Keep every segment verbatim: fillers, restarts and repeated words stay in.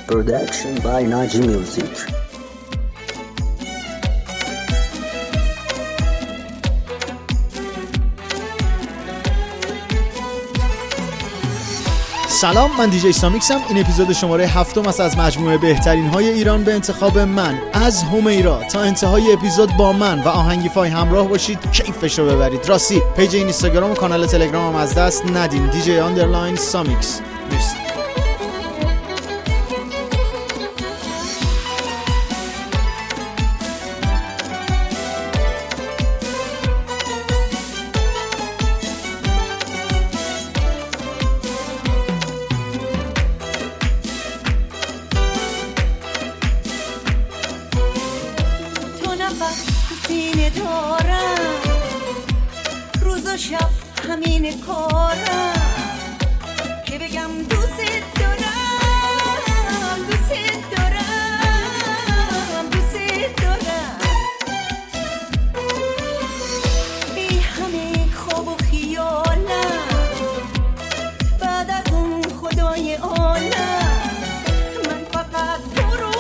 Production by Naji Music. سلام، من دیجی سامیکسم. این اپیزود شماره هفتم است از مجموعه بهترین های ایران به انتخاب من. از همیرا تا انتهای اپیزود با من و آهنگی فای همراه باشید، کیفشو ببرید. راستی پیج اینستاگرام و کانال تلگرامم از دست ندین. دیجی آندرلاین سامیکس. مرسی. سینه دارم روز و شب همین کارم که بگم دوست دارم دوست دارم دوست دارم بی همه خواب و خیالم بعد از اون خدای عالم من فقط تو رو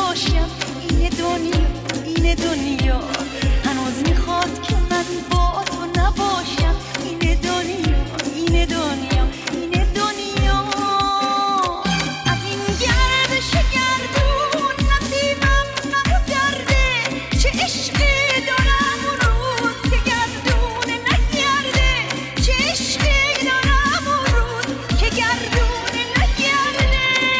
داشتم. این دنیا این دنیا هنوز میخواد که من با تو نباشم. این دنیا این دنیا این دنیا از این گردش گردون نصیبم نگرده. چه عشقی دارم اون روز که گردون نگرده. چه عشقی دارم اون روز که گردون نگرده.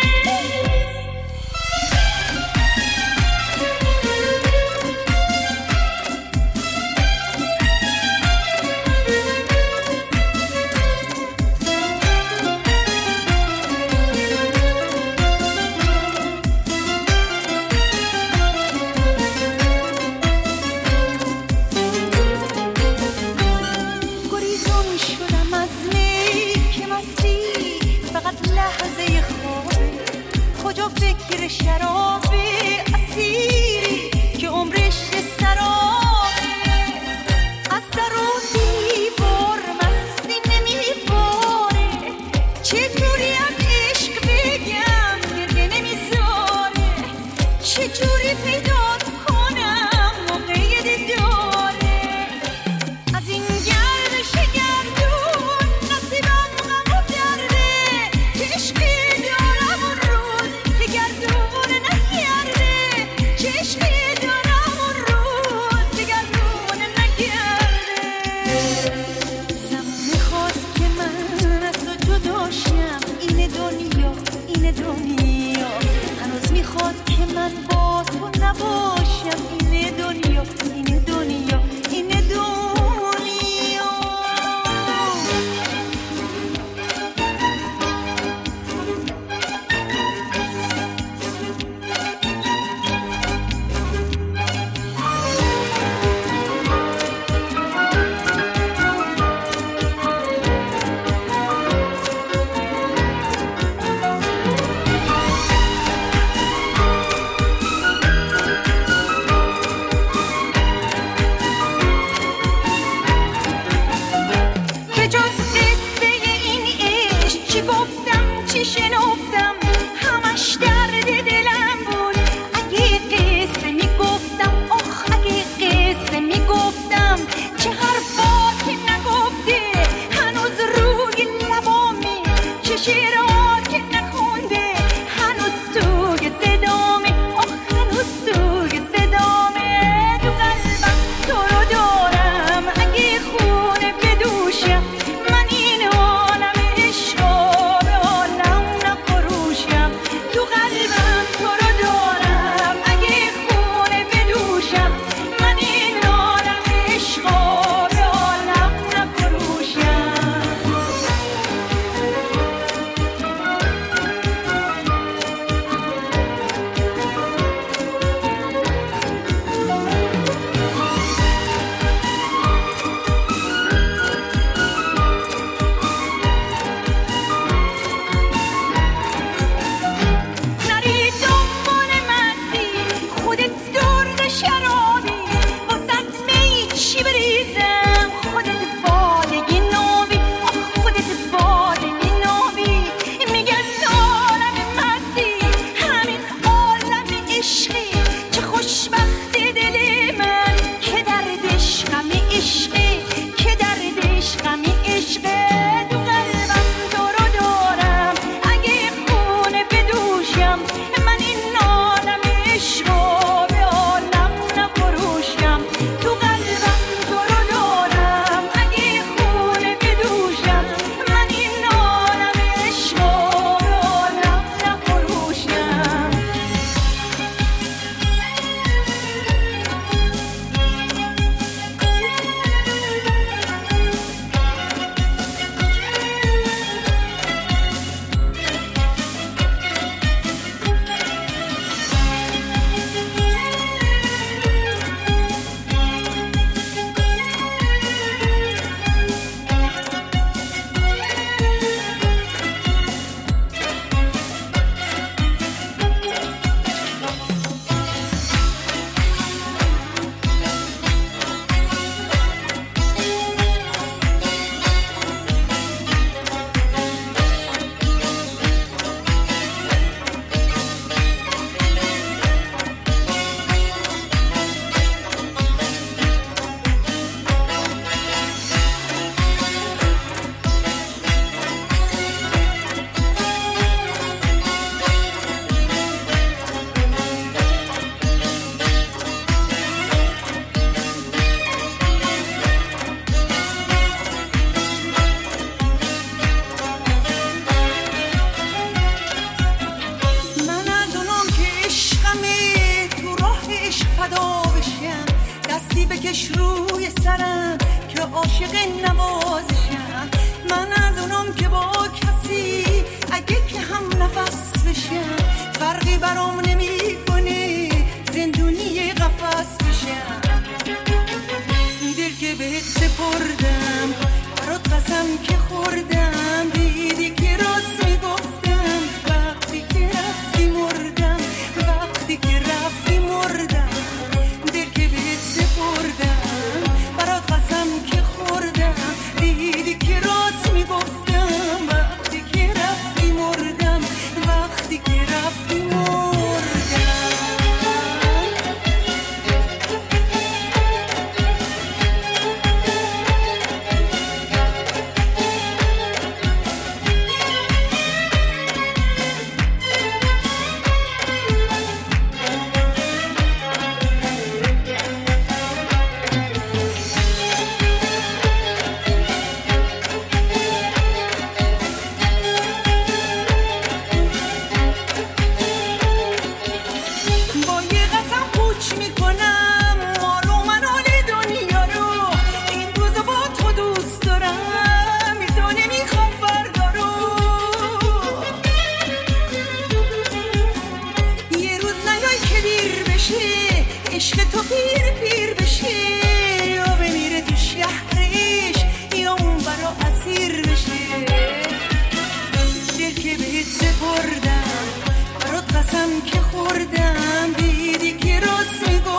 گریزون شدم از می که مستی فقط لحظه خوابه. کجا فکر شرابه اسیری که عمرش سرابه. از در و دیوار مستی نمیباره. چجوری از عشق بگم گریه نمیذاره. چجوری پیدات کنم موقع دیداره. از این گردش گردون نصیبم غم کرده. چه عشقی دارم اون روز که گردون نگرده. چه عشقی دارم اون روز که گردون نگرده. زمان میخواست که من از تو جدا شم. این دنیا این دنیا هنوز میخواد که من با تو نباشم. بکش روی سرم که عاشق نوازشم. من از اونم که با کسی اگه که هم نفس بشم فرقی برام نمیکنه زندونی قفس بشم. دل که بهت سپردم برات قسم که خوردم، دیدی که راست میگفتم وقتی که رفتی مردم، وقتی که رفتی مردم. دل که بهت سپردم برات قسم که خوردم، دیدی که راست میگفتم وقتی که رفتی مردم، وقتی که رفتی مردم. عشق تو پیر پیر بشه یا بمیره تو شهرش یا اون برا اسیر بشه. دل که بهت سپردم برات قسم که خوردم، دیدی که راست میگو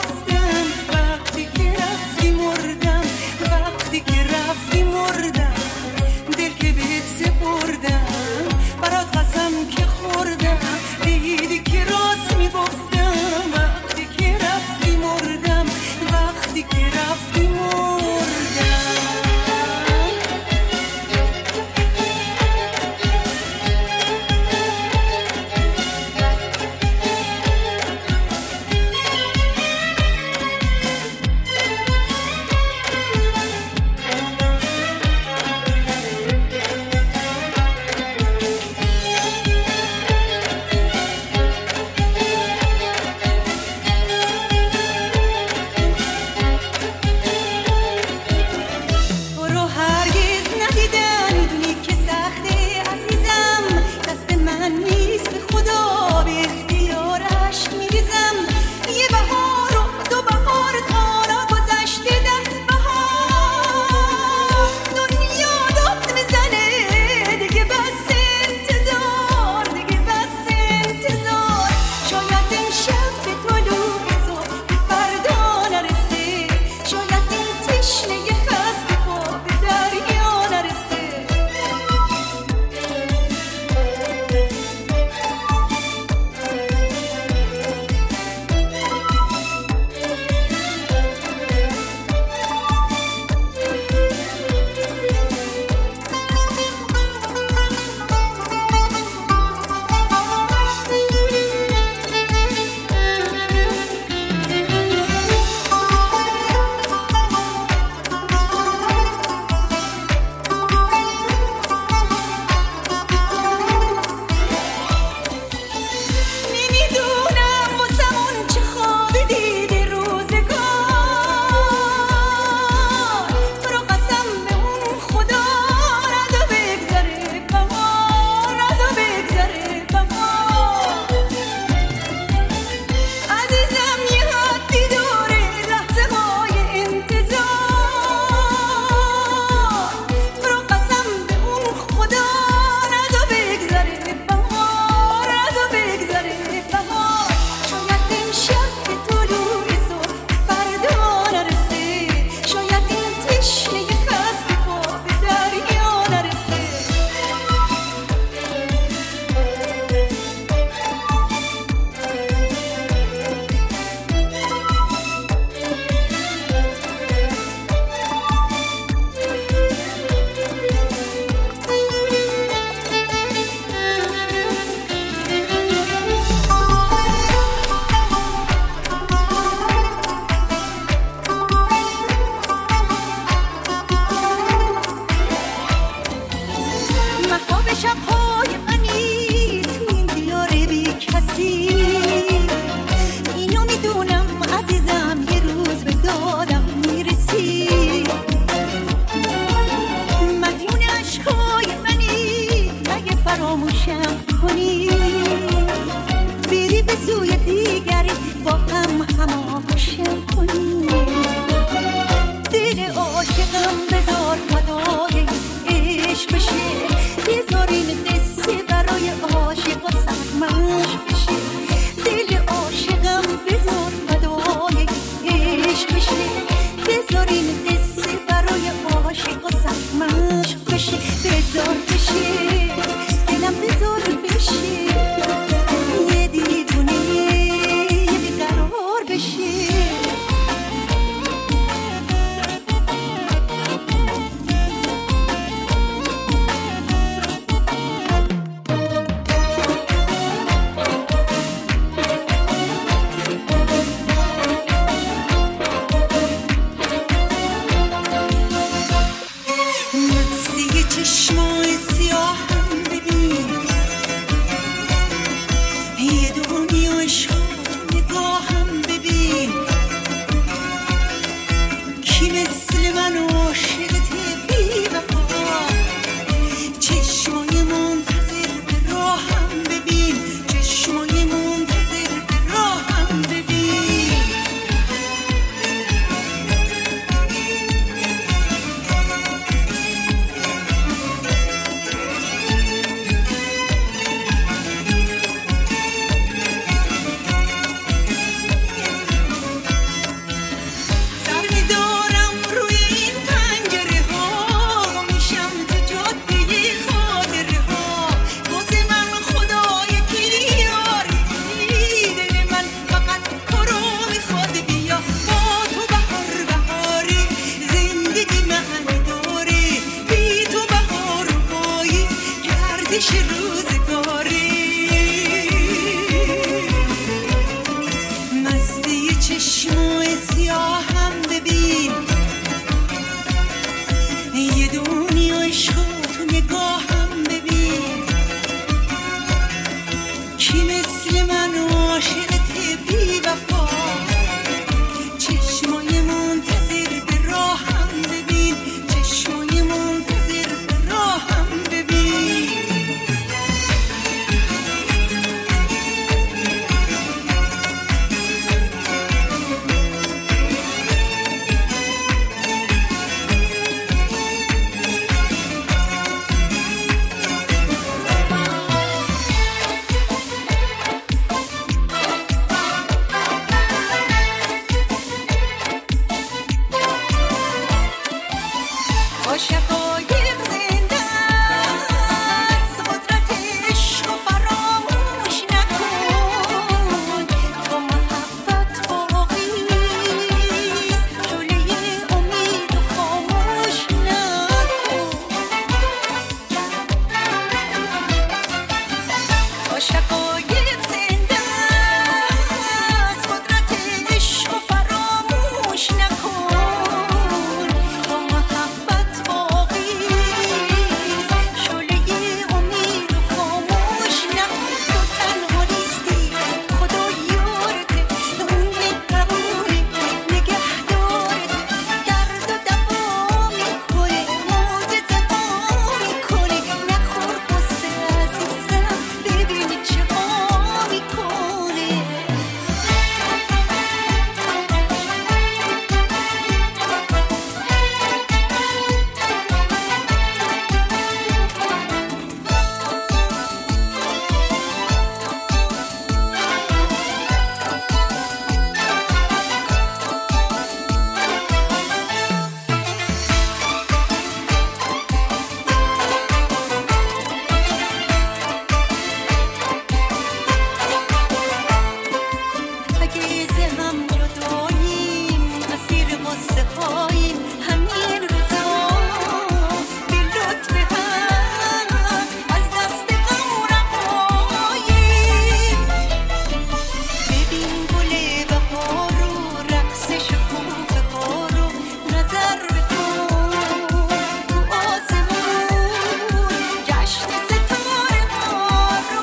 هم جداییم، اسیر قصه هاییم همین روزا، به لطف هم از دست غم رهاییم. ببین گل بهار رو، رقص شکوفه ها رو، نظر بکن تو آسمون، جشن ستاره ها رو.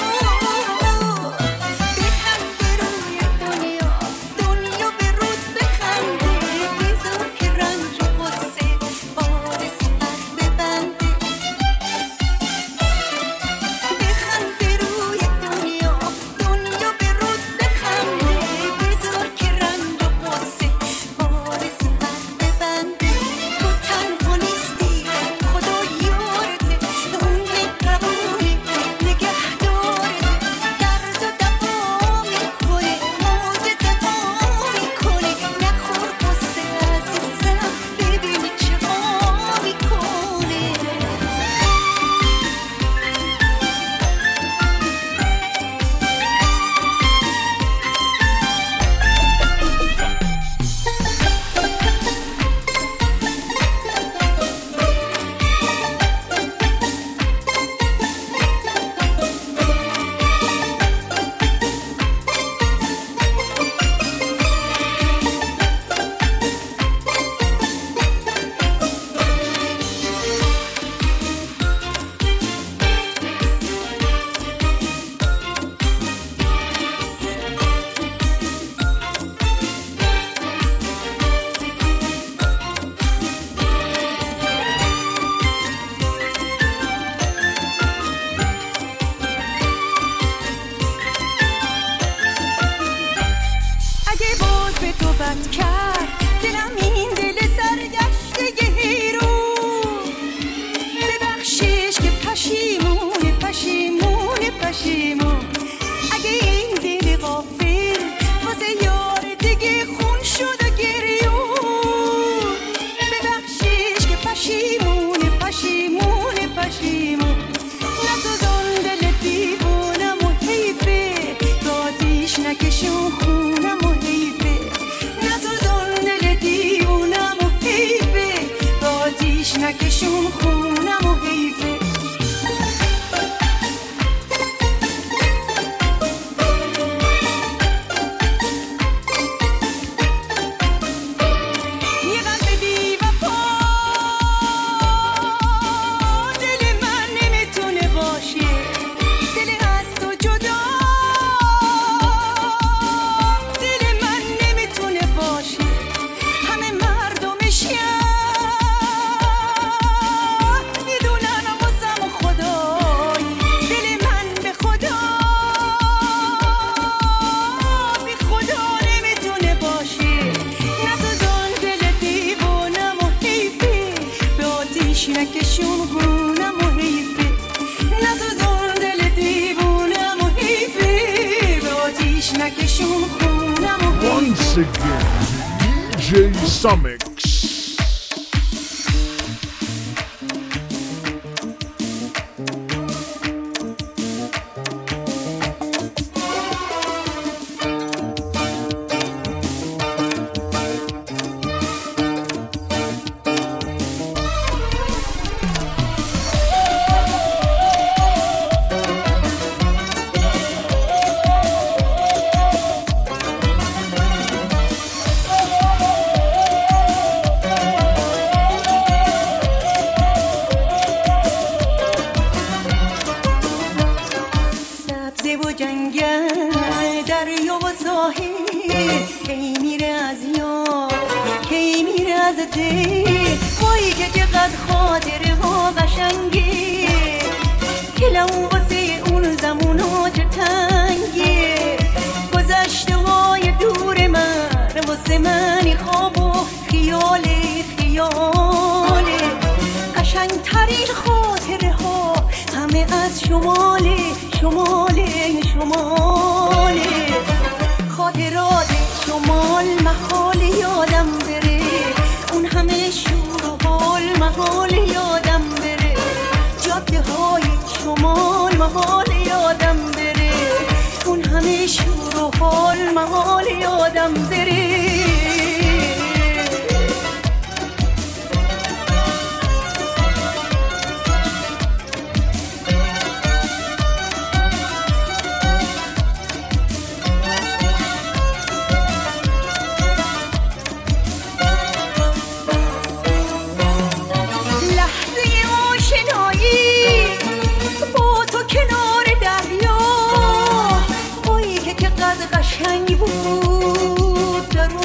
بخنده روی دنیا، دنیا به رود بخنده، بذار که رنج و غصه بار سفر ببنده. بخنده روی دنیا، دنیا به رود بخنده، بذار که رنج و غصه بار سفر ببنده. تو تنها نیستی، خدا یارته، اون مهربونه نگهدارته، درد و دوا میکنه، معجزه ها میکنه. نخور غصه عزیزم، ببین چه ها میکنه. اگه باز به تو بد کرد دلم، این دل سرگشته هیرو، ببخشیش که پشیمونه پشیمونه پشیمون. اگه این دل غافل واسه یار دیگه خون شد و گریون، ببخشیش که پشیمونه پشیمونه پشیمون. نسوزان دل دیوونم و حیفه، به آتیش نکشون خونم و حیفه. نسوزان دل دیوونم و حیفه، به آتیش نکشون خونم و حیفه. یه قلب بی وفا دل من نمیتونه باشه، دل از تو جدا دل من نمیتونه باشه. همه مردم شهر میدونن واسم خدایی، دل من به خدا بی خدا نمیتونه باشه. نسوزان دل دیوونم و حیفه، به آتیش نکشون خونم و حیفه. نسوزان دل دیوونم و حیفه، به آتیش نکشون خونم و حیفه. Once again, D J Samix. سبزه و جنگل، دریا و ساحل، کی میره از یاد، کی میره از دل. وای که چقدر خاطره ها قشنگه، دلم واسه اون زمونا چه تنگه. گذشته های دور من واسه من خواب و خیاله خیاله. قشنگترین خاطره ها همه از شماله شماله شماله. خاطرات شمال محال یادم بره، اون همه شور و حال محال یادم بره. جاده های شمال محال یادم بره، اون همه شور و حال محال یادم بری. قشنگ بود در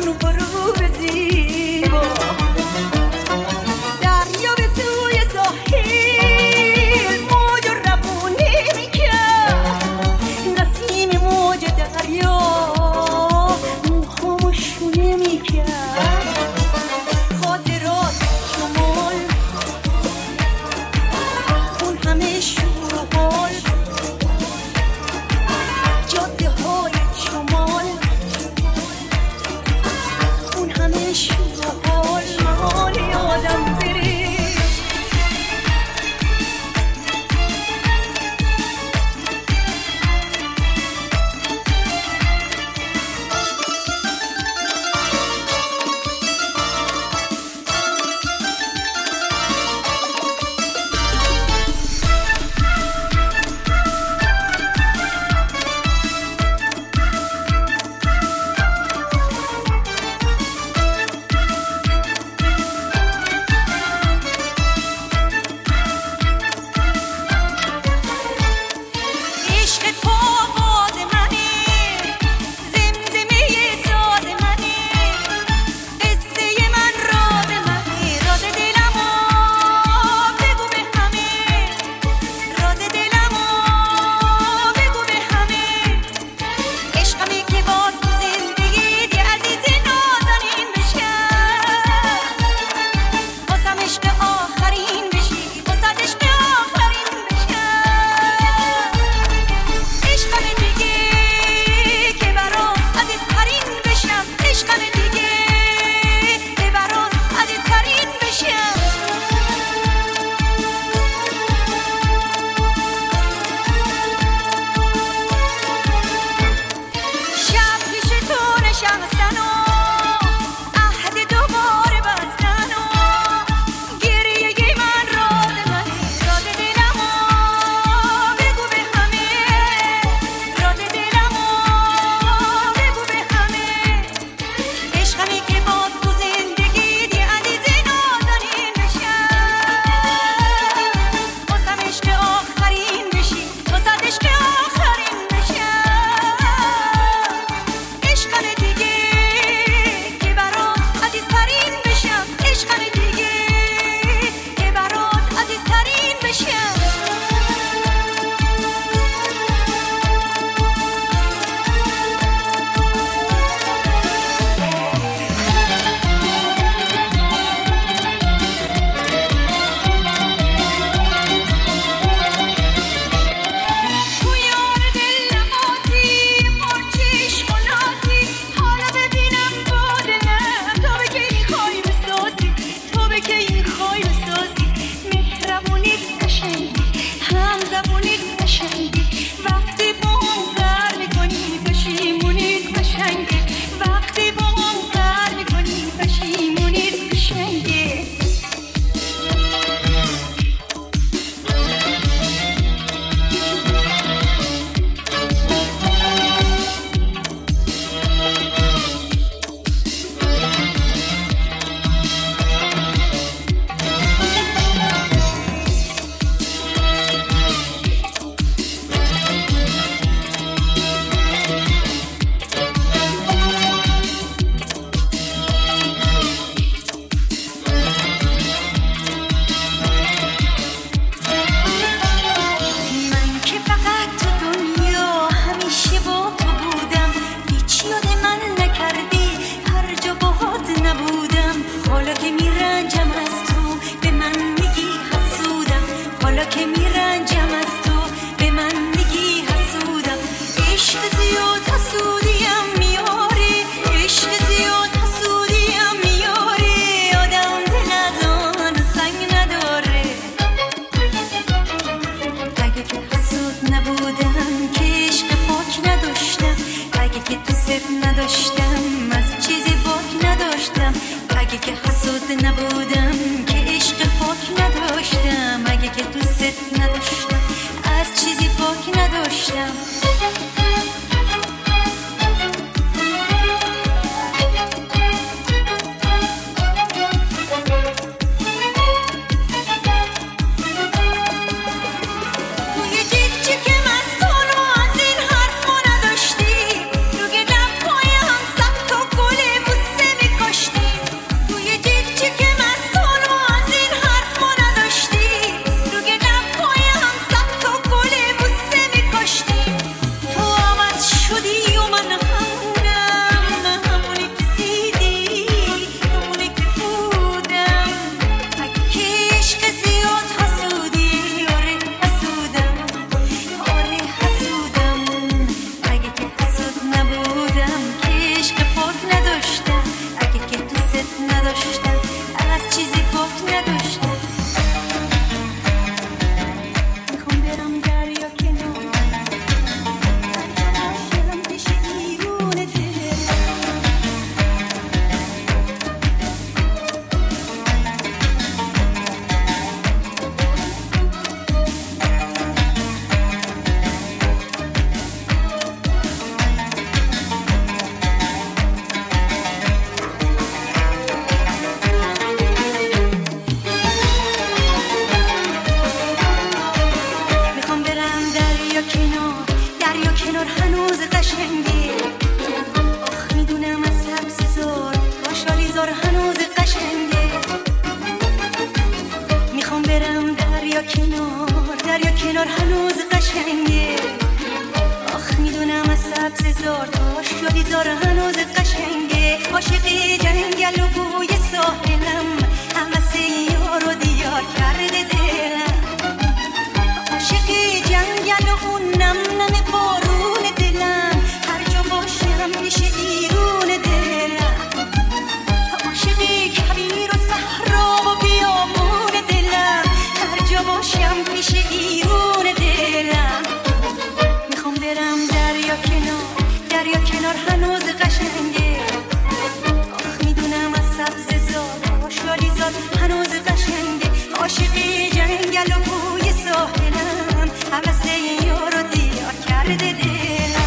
کنار هنوز قشنگه. آخ میدونم از سبز زار تا شادی زار هنوز قشنگه. عاشقی جنگل و بوی ساحلم همه یارو دیار کرده دلم. عاشقی جنگل و اون نم نم بارون دلم هر جا باشم میشه ایرون دلم. عاشقی کبیر و صحرا و بیابون دلم هر جا باشم میشه ایرون دلم. میخوام برم دریا کنار دریا کنار هنوز قشنگه. آخ میدونم از سبز زاد آشالی زاد هنوز قشنگه. عاشقی جنگل و بوی ساحلم همه یارو دیار کرده دلم.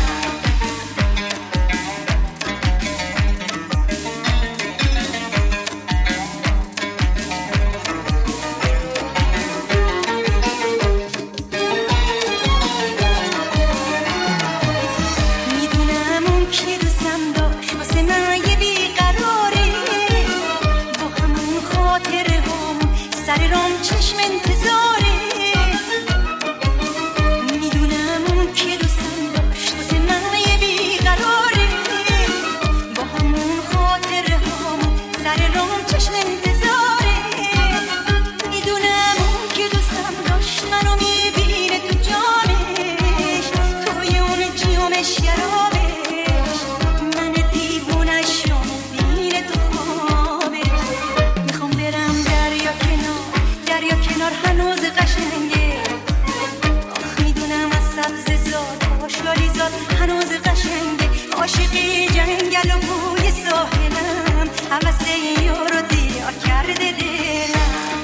عاشقی جنگل و بوی ساحلم همه یارو دیار کرده دلم.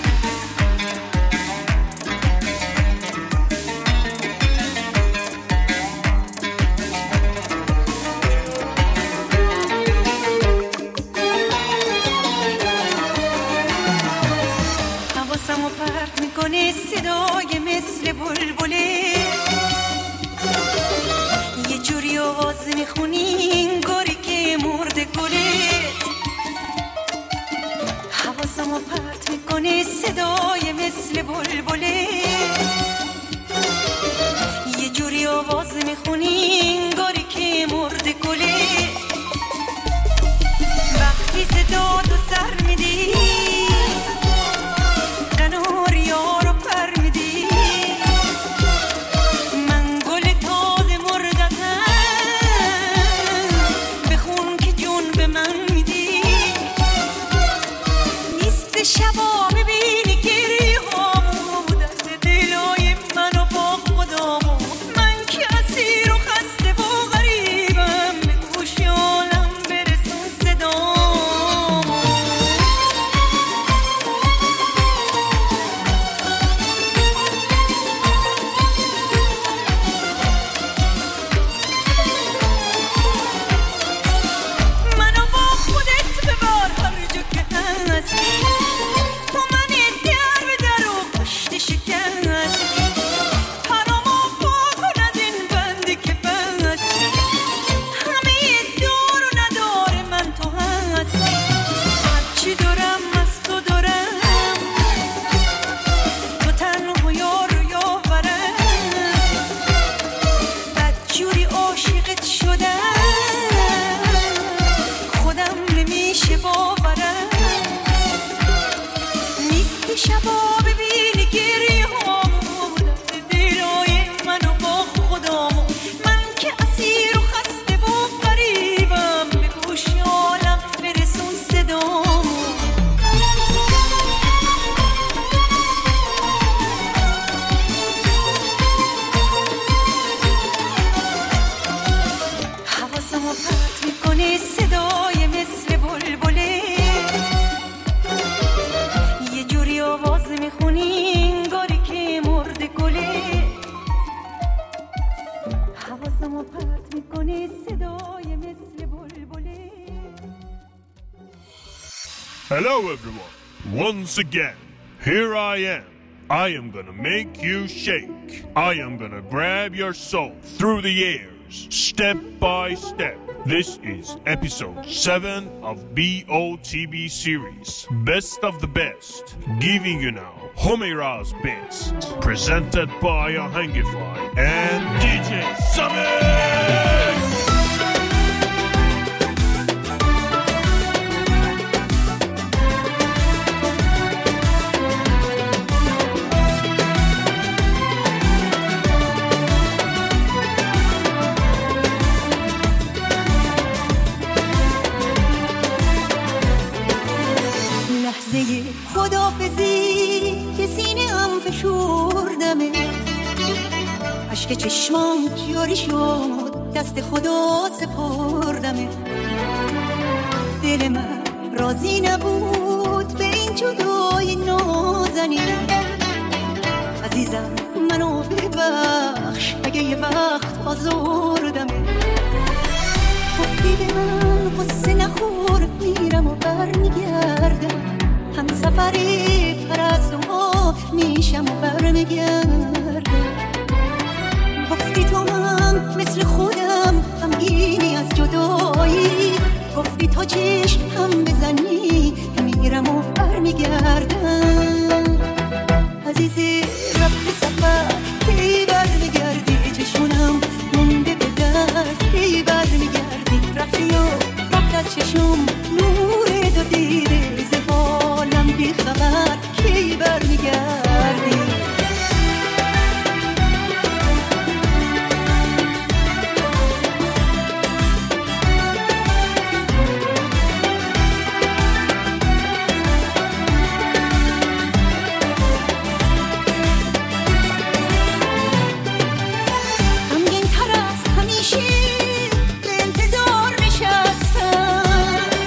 حواسمو پرت میکنه صدای مثل بلبله. یه جوری آواز میخونی انگاری که مرده گلت. حواسمو پرت میکنه صدای مثل بلبله. یه جوری آواز میخونی انگاری که مرده گلت. وقتی صدا تو سر میدی قنار یارو پر میدی. من گل تازه مردتم بخون که جون به من میدی. نیست شبا ببینی گریه هامو دست دلای منو با خدامو. من که اسیر و خسته و غریبم به گوش عالم برسون صدامو. منو با خودت ببار هر جا که هستی. تو من در به در و پشت شکستی. پرامو پا کن از این بندی که بستی. همه دار و ندار من تو هستی. هرچی دارم از تو دارم. تو تنها یار و یاورم. بدجوری عاشقت شدم خودم نمیشه باورم. نیستی شبا ببینی گریه هامو دست دلای منو با خدامو. من که اسیر و خسته و غریبم به گوش عالم برسون صدامو. حواسمو پرت میکنه صدای مثل بلبله. یه جوری آواز میخونی انگاری که مرده گله. حواسمو پرت میکنه صدای مثل بلبله. Hello everyone. Once again, here I am. I am gonna make you shake. I am gonna grab your soul through the years, step by step. This is episode seven of B O T B series, Best of the Best, giving you now Homeira's Best, presented by Ahangify and دی جی Summit. خدافزی که سینه هم فشوردمه، عشق چشمام جاری شد دست خدا سپردمه. دل من راضی نبود به این جدای نازنین. عزیزم منو ببخش اگه یه وقت آزردمه. گفتی به من قصه نخور میرم و برمیگردم، هم سفری پرستوها میشم و برمیگردم. گفتی تو هم مثل خودم غمگینی از جدایی، گفتی تا چشم هم بزنی میرم و برمیگردم. عزیزی رفت سفر کی برمیگردی، چشمونم مونده به دست کی برمیگردی. رفتی و رفت از چشم نور دو دیده، زبالم بی خبر کی برمیگردی. غمگین تر از همیشه به انتظار نشستم،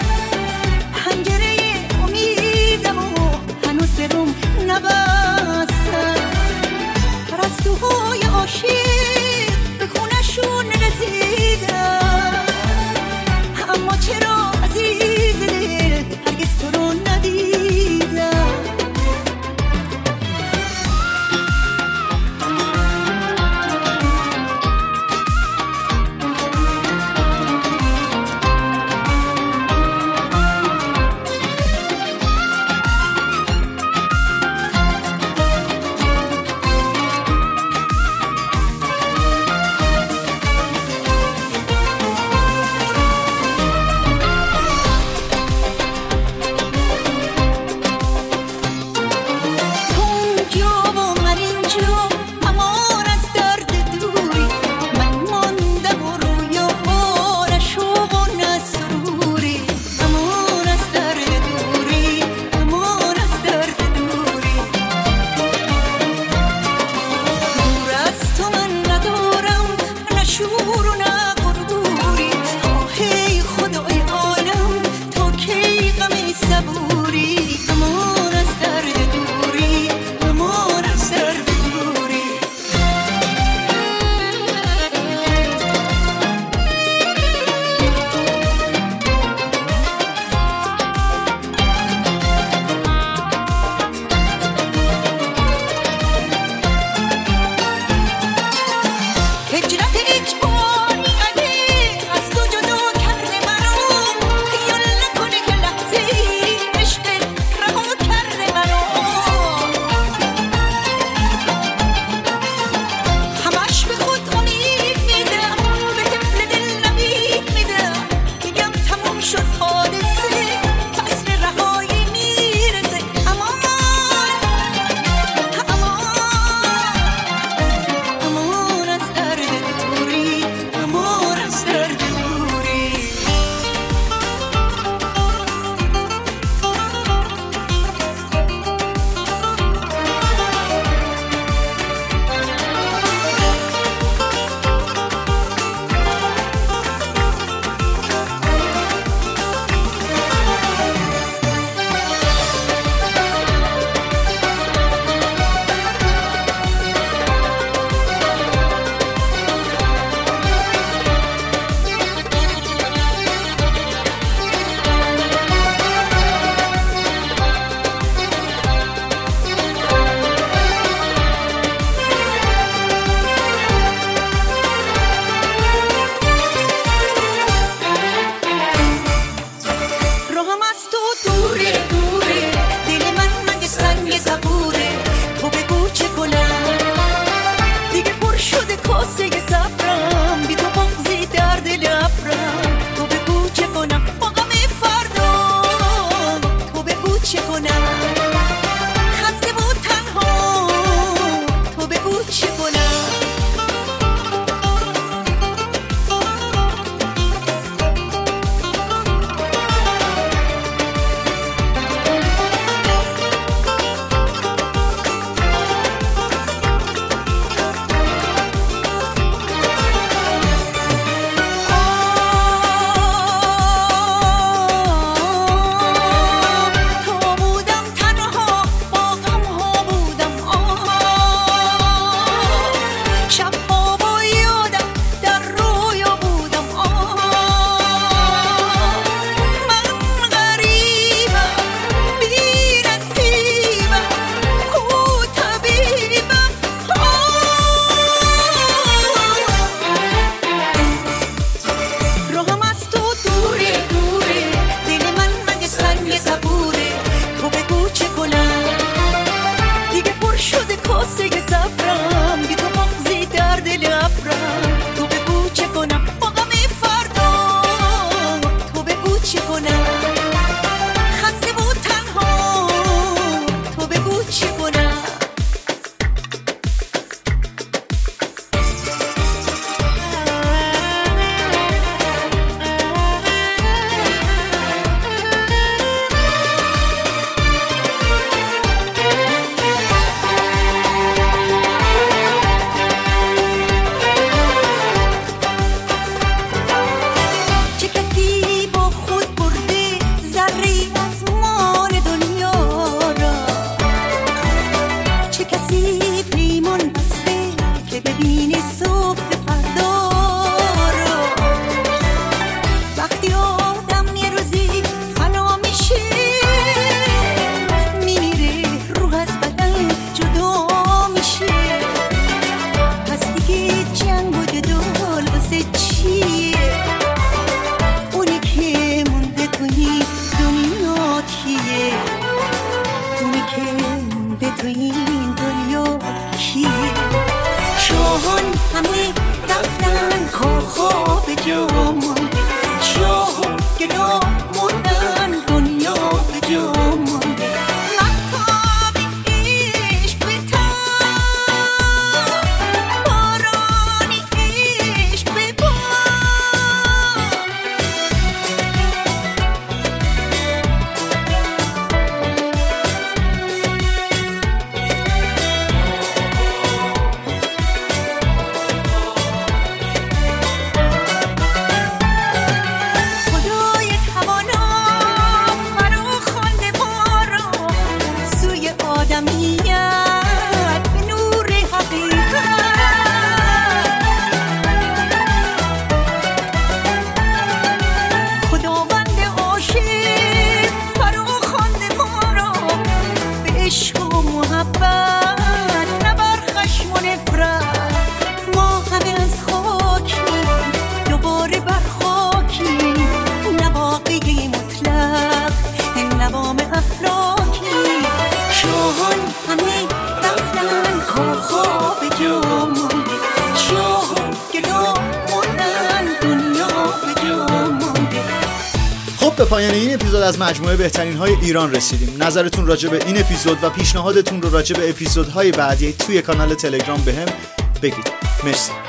به پایان این اپیزود از مجموعه بهترین های ایران رسیدیم. نظرتون راجع به این اپیزود و پیشنهادتون رو راجع به اپیزودهای بعدی توی کانال تلگرام بهم بگید. مرسی.